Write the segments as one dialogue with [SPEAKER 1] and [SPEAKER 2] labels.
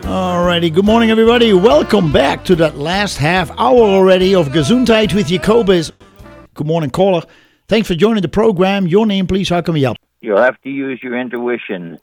[SPEAKER 1] Alrighty, good morning everybody. Welcome back to that last half hour already of Gesundheit with Jacobus. Good morning, caller. Thanks for joining the program. Your name, please. How can we help?
[SPEAKER 2] You'll have to use your intuition.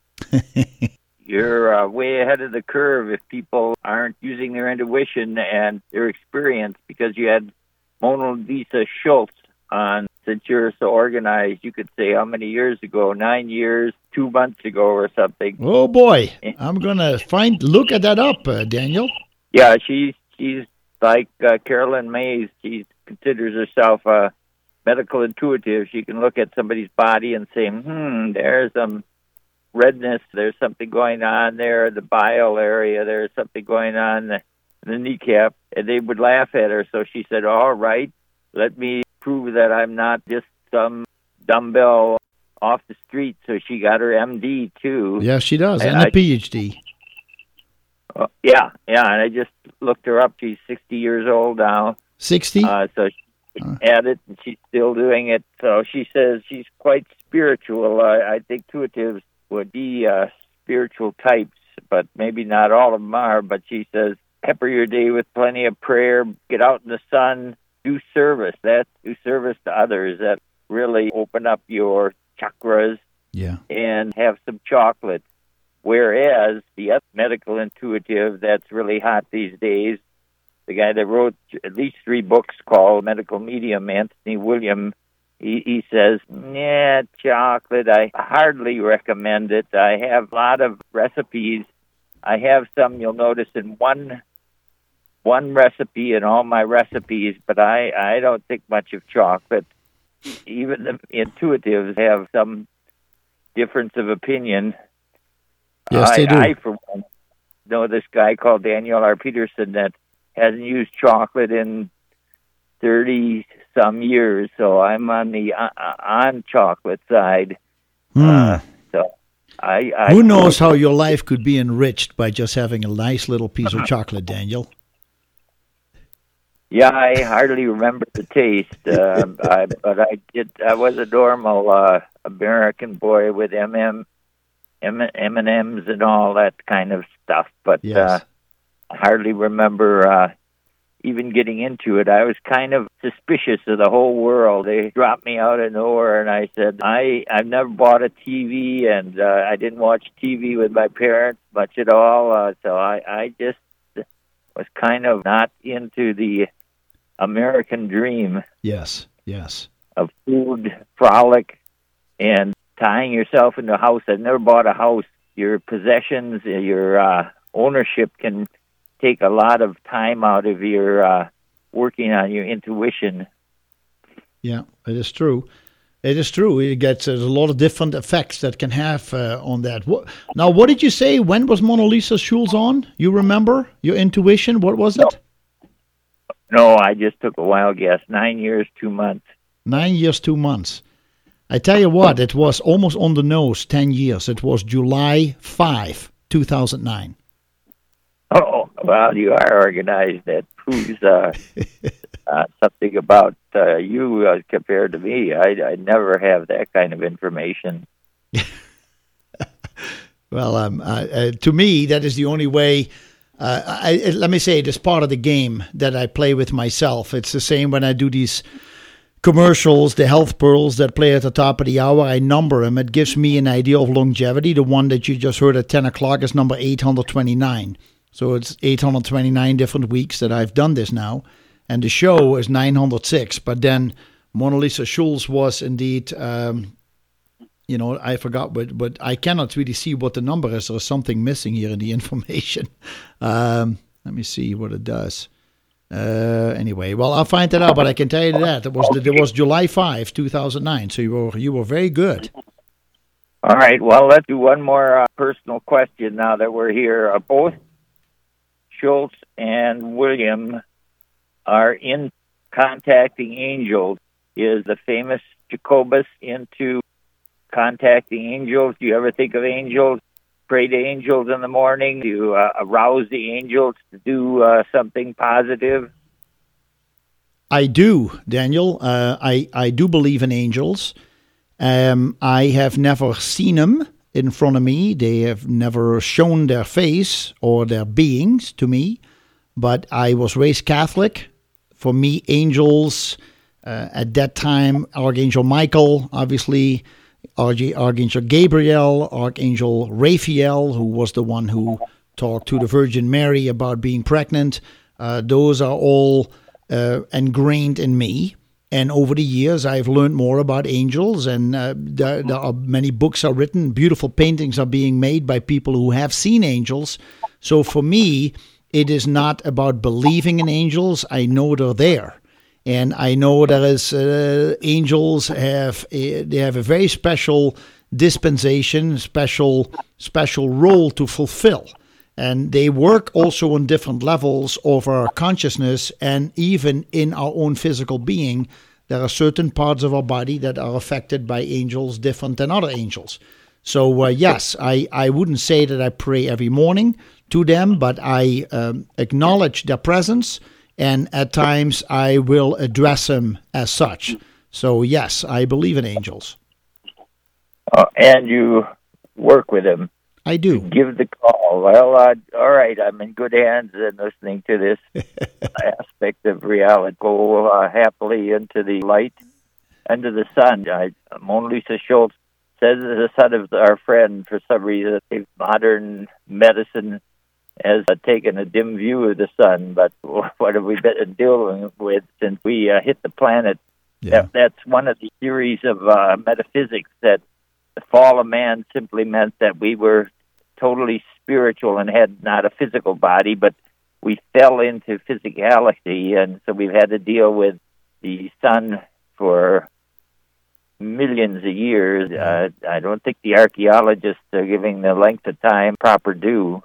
[SPEAKER 2] You're way ahead of the curve if people aren't using their intuition and their experience, because you had Mona Lisa Schultz on. Since you're so organized, you could say how many years ago? 9 years, 2 months ago or something.
[SPEAKER 1] Oh, boy. I'm going to look at that up, Daniel.
[SPEAKER 2] Yeah, she's like Carolyn Mays. She considers herself a medical intuitive. She can look at somebody's body and say, there's some redness, there's something going on there, the bile area, there's something going on in the kneecap. And they would laugh at her. So she said, all right, let me prove that I'm not just some dumbbell off the street. So she got her MD too.
[SPEAKER 1] Yeah, she does, and a PhD.
[SPEAKER 2] Yeah, and I just looked her up. She's 60 years old now.
[SPEAKER 1] 60?
[SPEAKER 2] So she's at it, and she's still doing it. So she says she's quite spiritual. I think intuitives would be spiritual types, but maybe not all of them are. But she says, pepper your day with plenty of prayer, get out in the sun, do service. Do service to others. That really open up your chakras.
[SPEAKER 1] Yeah.
[SPEAKER 2] And have some chocolate. Whereas the other medical intuitive that's really hot these days, the guy that wrote at least 3 books called Medical Medium, Anthony William, he says, chocolate, I hardly recommend it. I have a lot of recipes. I have some, you'll notice, in one recipe in all my recipes, but I don't think much of chocolate. Even the intuitives have some difference of opinion.
[SPEAKER 1] Yes, they do.
[SPEAKER 2] I, for one, know this guy called Daniel R. Peterson that hasn't used chocolate in 30-some years, so I'm on the on chocolate side. So
[SPEAKER 1] who knows how your life could be enriched by just having a nice little piece of chocolate, Daniel?
[SPEAKER 2] Yeah, I hardly remember the taste, but I did. I was a normal American boy with M&Ms and all that kind of stuff. But
[SPEAKER 1] yes.
[SPEAKER 2] I hardly remember even getting into it. I was kind of suspicious of the whole world. They dropped me out of nowhere, and I said, I've never bought a TV, and I didn't watch TV with my parents much at all. So I just was kind of not into the American dream.
[SPEAKER 1] Yes.
[SPEAKER 2] Of food, frolic, and tying yourself into a house. I've never bought a house. Your possessions, your ownership can take a lot of time out of your working on your intuition.
[SPEAKER 1] Yeah, it is true. It gets there's a lot of different effects that can have on that. What did you say? When was Mona Lisa Schultz on? You remember your intuition? What was it?
[SPEAKER 2] No, I just took a wild guess. 9 years, 2 months.
[SPEAKER 1] 9 years, 2 months. I tell you what, it was almost on the nose, 10 years. It was July 5, 2009.
[SPEAKER 2] Oh, well, you are organized. That proves something about you compared to me. I never have that kind of information.
[SPEAKER 1] Well, to me, that is the only way. Let me say, it is part of the game that I play with myself. It's the same when I do these commercials, the health pearls that play at the top of the hour. I number them. It gives me an idea of longevity. The one that you just heard at 10 o'clock is number 829. So it's 829 different weeks that I've done this now. And the show is 906. But then Mona Lisa Schultz was indeed, I forgot, but I cannot really see what the number is. There's something missing here in the information. Let me see what it does. Anyway, well, I'll find that out, but I can tell you that it was July 5, 2009. So you were very good.
[SPEAKER 2] All right. Well, let's do one more personal question now that we're here. Both Schultz and William are in contacting angels. Is the famous Jacobus into contacting angels? Do you ever think of angels? Pray to angels in the morning? Do you arouse the angels to do something positive?
[SPEAKER 1] I do, Daniel. I do believe in angels. I have never seen them. in front of me. They have never shown their face or their beings to me, but I was raised Catholic. For me, angels, at that time, Archangel Michael, obviously, Archangel Gabriel, Archangel Raphael, who was the one who talked to the Virgin Mary about being pregnant. Those are all ingrained in me. And over the years, I've learned more about angels, and there are many books are written. Beautiful paintings are being made by people who have seen angels. So for me, it is not about believing in angels. I know they're there. And I know there is angels they have a very special dispensation, special role to fulfill. And they work also on different levels of our consciousness, and even in our own physical being, there are certain parts of our body that are affected by angels different than other angels. So yes, I wouldn't say that I pray every morning to them, but I acknowledge their presence, and at times I will address them as such. So yes, I believe in angels.
[SPEAKER 2] And you work with them.
[SPEAKER 1] I do.
[SPEAKER 2] Give the call. Well, all right, I'm in good hands in listening to this aspect of reality. Go happily into the light, into the sun. Mona Lisa Schultz says the son of our friend, for some reason, modern medicine has taken a dim view of the sun, but what have we been dealing with since we hit the planet?
[SPEAKER 1] Yeah.
[SPEAKER 2] That's one of the theories of metaphysics, that the fall of man simply meant that we were totally spiritual and had not a physical body, but we fell into physicality, and so we've had to deal with the sun for millions of years. I don't think the archaeologists are giving the length of time proper due.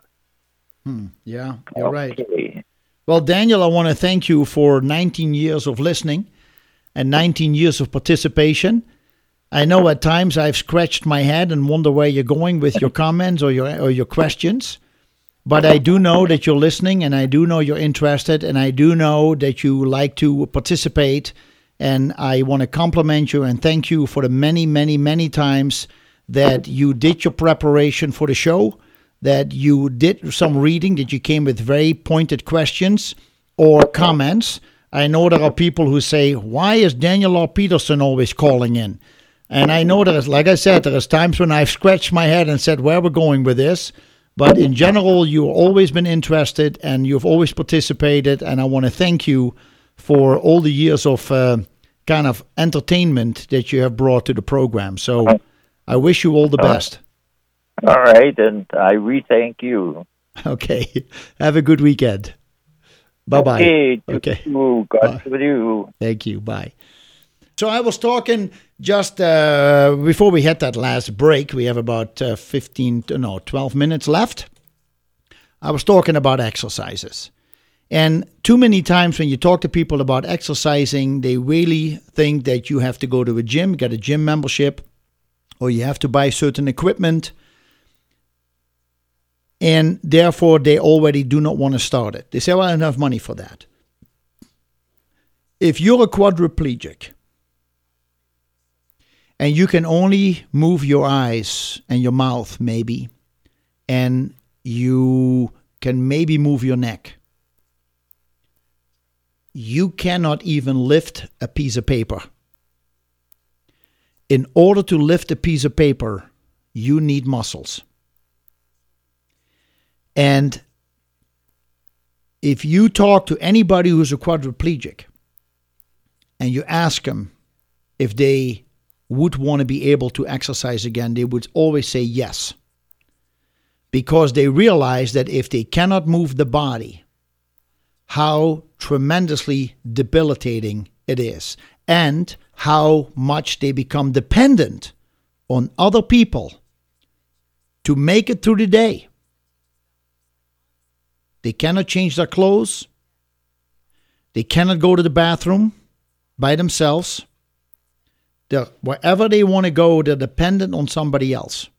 [SPEAKER 1] Yeah, you're right.
[SPEAKER 2] Okay.
[SPEAKER 1] Well, Daniel, I want to thank you for 19 years of listening and 19 years of participation. I know at times I've scratched my head and wonder where you're going with your comments or your questions, but I do know that you're listening, and I do know you're interested, and I do know that you like to participate, and I want to compliment you and thank you for the many, many, many times that you did your preparation for the show, that you did some reading, that you came with very pointed questions or comments. I know there are people who say, why is Daniel R. Peterson always calling in? And I know there is, like I said, there is times when I've scratched my head and said, where we're going with this. But in general, you've always been interested and you've always participated. And I want to thank you for all the years of kind of entertainment that you have brought to the program. So I wish you all the best.
[SPEAKER 2] All right, and I re-thank you.
[SPEAKER 1] Okay. Have a good weekend. Bye-bye.
[SPEAKER 2] Okay. God with you.
[SPEAKER 1] Thank you. Bye. So I was talking just before we had that last break. We have about 12 minutes left. I was talking about exercises. And too many times when you talk to people about exercising, they really think that you have to go to a gym, get a gym membership, or you have to buy certain equipment. And therefore, they already do not want to start it. They say, well, I don't have money for that. If you're a quadriplegic, and you can only move your eyes and your mouth, maybe, and you can maybe move your neck, you cannot even lift a piece of paper. In order to lift a piece of paper, you need muscles. And if you talk to anybody who's a quadriplegic and you ask them if they would want to be able to exercise again, they would always say yes. Because they realize that if they cannot move the body, how tremendously debilitating it is, and how much they become dependent on other people to make it through the day. They cannot change their clothes. They cannot go to the bathroom by themselves. Wherever they want to go, they're dependent on somebody else.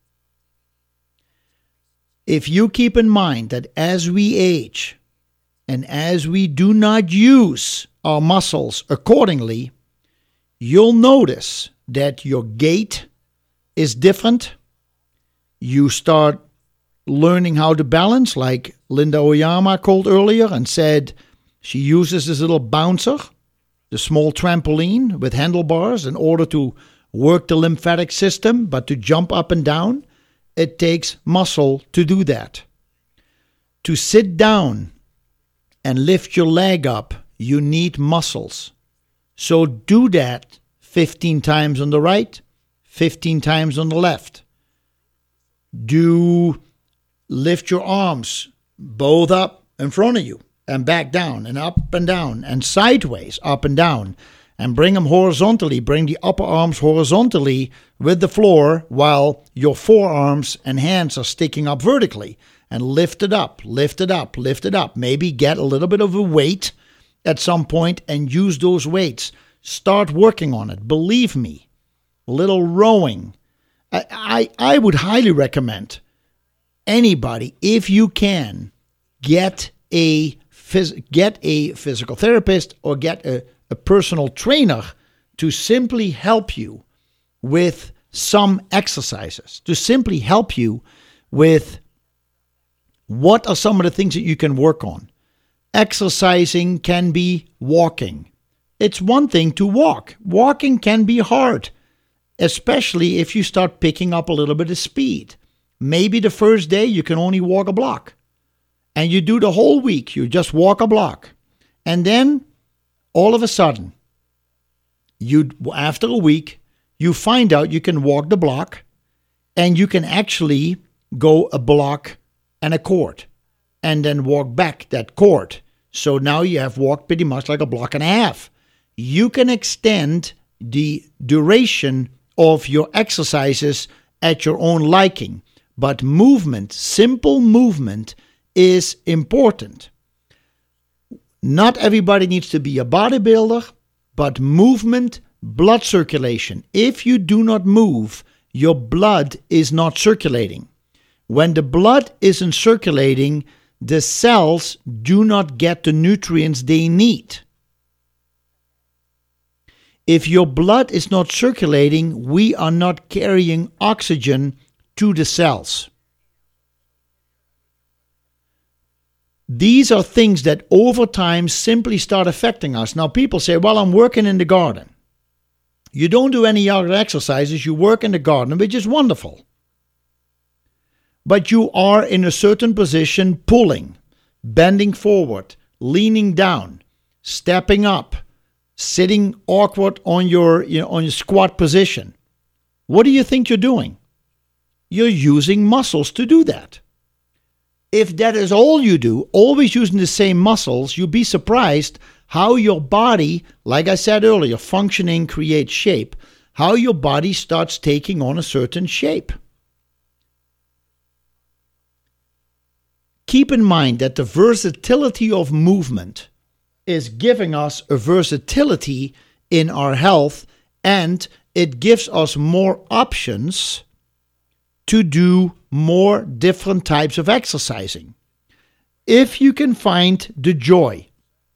[SPEAKER 1] If you keep in mind that as we age and as we do not use our muscles accordingly, you'll notice that your gait is different, You start learning how to balance, like Linda Oyama called earlier and said she uses this little bouncer, the small trampoline with handlebars, in order to work the lymphatic system, but to jump up and down, it takes muscle to do that. To sit down and lift your leg up, you need muscles. So do that 15 times on the right, 15 times on the left. Do lift your arms both up in front of you and back down and up and down and sideways, up and down, and bring them horizontally. Bring the upper arms horizontally with the floor while your forearms and hands are sticking up vertically. And lift it up, lift it up, lift it up. Maybe get a little bit of a weight at some point and use those weights. Start working on it. Believe me, a little rowing. I would highly recommend anybody, if you can, get a physical therapist or get a personal trainer to simply help you with some exercises, to simply help you with what are some of the things that you can work on. Exercising can be walking. It's one thing to walk. Walking can be hard, especially if you start picking up a little bit of speed. Maybe the first day you can only walk a block. And you do the whole week, you just walk a block. And then, all of a sudden, after a week, you find out you can walk the block and you can actually go a block and a court and then walk back that court. So now you have walked pretty much like a block and a half. You can extend the duration of your exercises at your own liking. But movement, simple movement, is important. Not everybody needs to be a bodybuilder, but movement, blood circulation. If you do not move, your blood is not circulating. When the blood isn't circulating, the cells do not get the nutrients they need. If your blood is not circulating, we are not carrying oxygen to the cells. These are things that over time simply start affecting us. Now people say, well, I'm working in the garden. You don't do any other exercises, you work in the garden, which is wonderful. But you are in a certain position, pulling, bending forward, leaning down, stepping up, sitting awkward on your squat position. What do you think you're doing? You're using muscles to do that. If that is all you do, always using the same muscles, you'll be surprised how your body, like I said earlier, functioning creates shape, how your body starts taking on a certain shape. Keep in mind that the versatility of movement is giving us a versatility in our health, and it gives us more options to do more different types of exercising. If you can find the joy,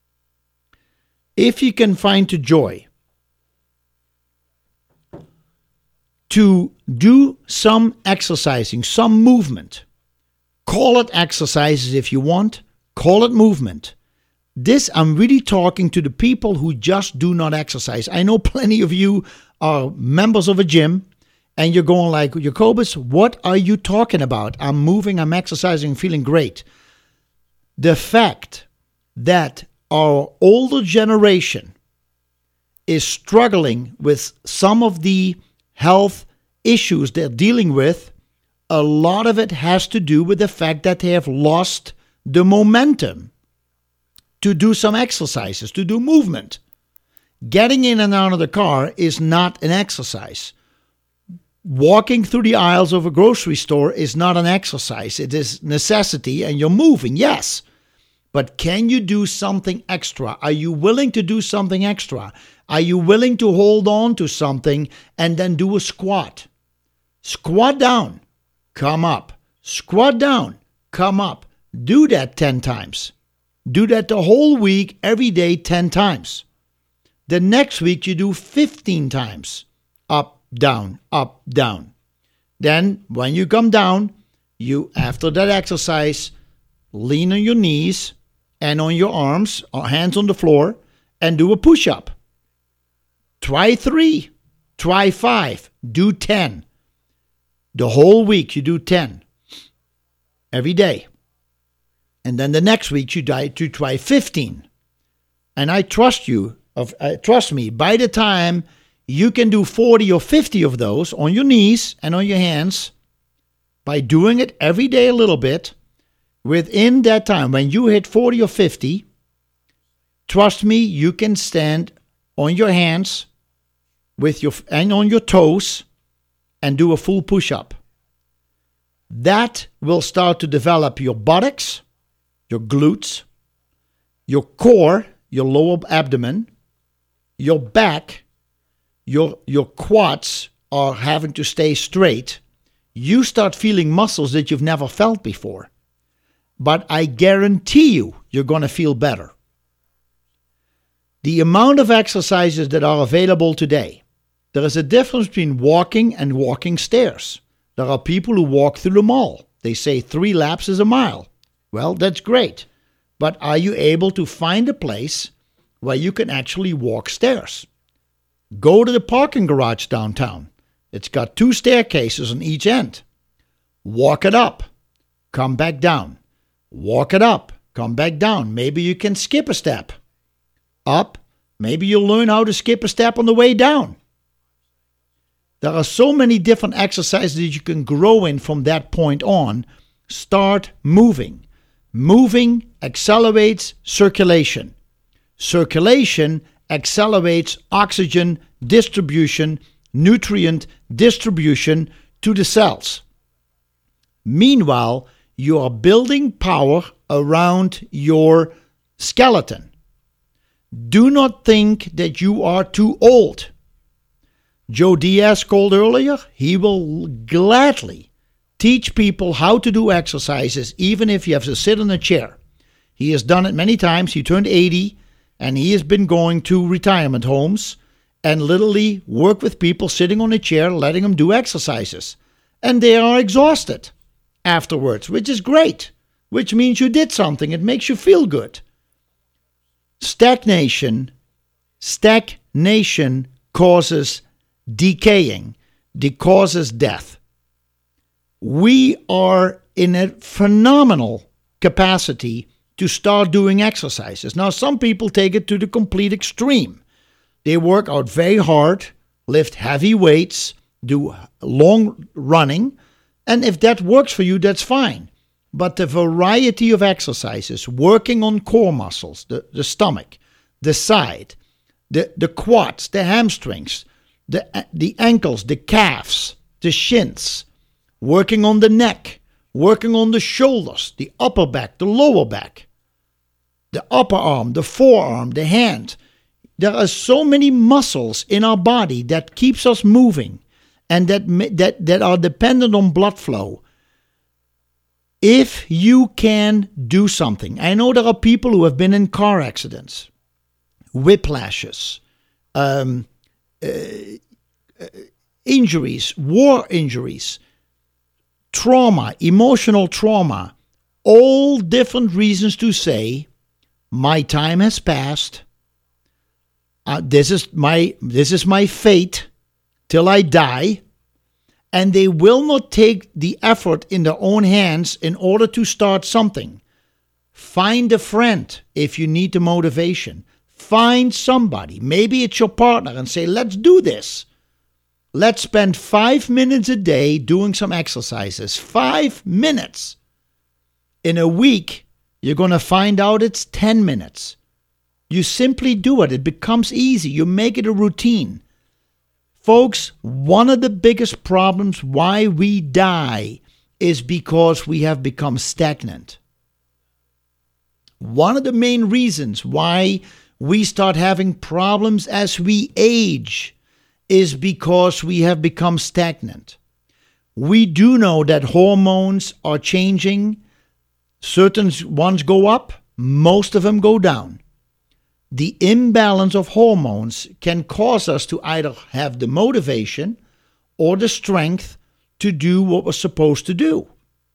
[SPEAKER 1] to do some exercising, some movement, call it exercises if you want, call it movement. This, I'm really talking to the people who just do not exercise. I know plenty of you are members of a gym, and you're going like, Jacobus, what are you talking about? I'm moving, I'm exercising, feeling great. The fact that our older generation is struggling with some of the health issues they're dealing with, a lot of it has to do with the fact that they have lost the momentum to do some exercises, to do movement. Getting in and out of the car is not an exercise. Walking through the aisles of a grocery store is not an exercise. It is necessity, and you're moving, yes. But can you do something extra? Are you willing to do something extra? Are you willing to hold on to something and then do a squat? Squat down, come up. Squat down, come up. Do that 10 times. Do that the whole week, every day, 10 times. The next week you do 15 times. Up, down, up, down. Then when you come down, you, after that exercise, lean on your knees and on your arms, or hands on the floor, and do a push-up. Try 3, try 5, do 10. The whole week you do 10 every day. And then the next week you try 15. And I trust you, trust me, by the time you can do 40 or 50 of those on your knees and on your hands, by doing it every day a little bit, within that time, when you hit 40 or 50, trust me, you can stand on your hands and on your toes and do a full push-up. That will start to develop your buttocks, your glutes, your core, your lower abdomen, your back, your quads are having to stay straight. You start feeling muscles that you've never felt before. But I guarantee you're going to feel better. The amount of exercises that are available today, there is a difference between walking and walking stairs. There are people who walk through the mall. They say 3 laps is a mile. Well, that's great. But are you able to find a place where you can actually walk stairs? Go to the parking garage downtown. It's got 2 staircases on each end. Walk it up. Come back down. Walk it up. Come back down. Maybe you can skip a step. Up. Maybe you'll learn how to skip a step on the way down. There are so many different exercises that you can grow in from that point on. Start moving. Moving accelerates circulation. Circulation accelerates oxygen distribution, nutrient distribution to the cells. Meanwhile, you are building power around your skeleton. Do not think that you are too old. Joe Diaz called earlier. He will gladly teach people how to do exercises, even if you have to sit in a chair. He has done it many times. He turned 80, and he has been going to retirement homes and literally work with people sitting on a chair, letting them do exercises. And they are exhausted afterwards, which is great, which means you did something. It makes you feel good. Stagnation causes decaying. It causes death. We are in a phenomenal capacity to start doing exercises. Now, some people take it to the complete extreme. They work out very hard, lift heavy weights, do long running, and if that works for you, that's fine. But the variety of exercises, working on core muscles, the stomach, the side, the quads, the hamstrings, the ankles, the calves, the shins, working on the neck, working on the shoulders, the upper back, the lower back, the upper arm, the forearm, the hand. There are so many muscles in our body that keeps us moving and that are dependent on blood flow. If you can do something, I know there are people who have been in car accidents, whiplashes, injuries, war injuries, trauma, emotional trauma, all different reasons to say, my time has passed. This is my fate till I die. And they will not take the effort in their own hands in order to start something. Find a friend if you need the motivation. Find somebody, maybe it's your partner, and say, let's do this. Let's spend 5 minutes a day doing some exercises. 5 minutes. In a week, you're going to find out it's 10 minutes. You simply do it. It becomes easy. You make it a routine. Folks, one of the biggest problems why we die is because we have become stagnant. One of the main reasons why we start having problems as we age is because we have become stagnant. We do know that hormones are changing. Certain ones go up, most of them go down. The imbalance of hormones can cause us to either have the motivation or the strength to do what we're supposed to do.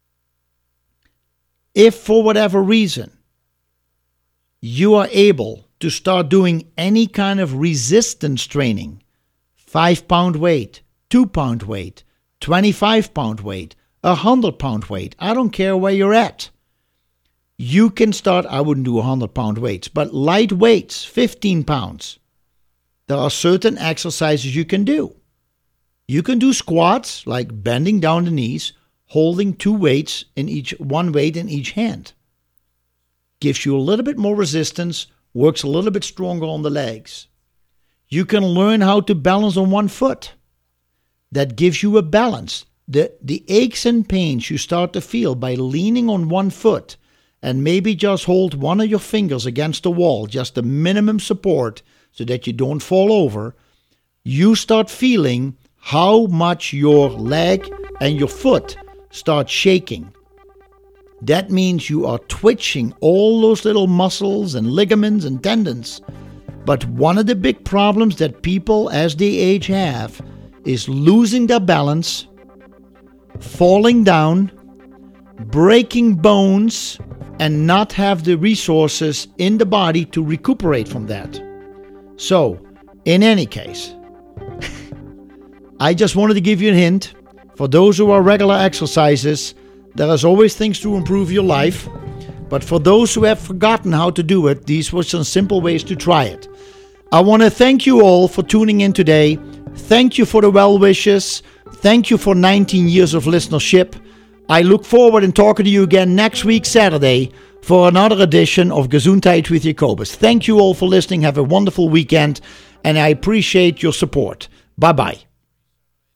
[SPEAKER 1] If for whatever reason you are able to start doing any kind of resistance training, 5-pound weight, 2-pound weight, 25-pound weight, 100-pound weight, I don't care where you're at. You can start, I wouldn't do 100-pound weights, but light weights, 15 pounds. There are certain exercises you can do. You can do squats, like bending down the knees, holding one weight in each hand. Gives you a little bit more resistance, works a little bit stronger on the legs. You can learn how to balance on one foot. That gives you a balance. The aches and pains you start to feel by leaning on one foot and maybe just hold one of your fingers against the wall, just a minimum support so that you don't fall over, you start feeling how much your leg and your foot start shaking. That means you are twitching all those little muscles and ligaments and tendons. But one of the big problems that people as they age have is losing their balance, falling down, breaking bones, and not have the resources in the body to recuperate from that. So, in any case, I just wanted to give you a hint. For those who are regular exercises, there is always things to improve your life. But for those who have forgotten how to do it, these were some simple ways to try it. I want to thank you all for tuning in today. Thank you for the well wishes. Thank you for 19 years of listenership. I look forward to talking to you again next week, Saturday, for another edition of Gesundheit with Jacobus. Thank you all for listening. Have a wonderful weekend, and I appreciate your support. Bye-bye.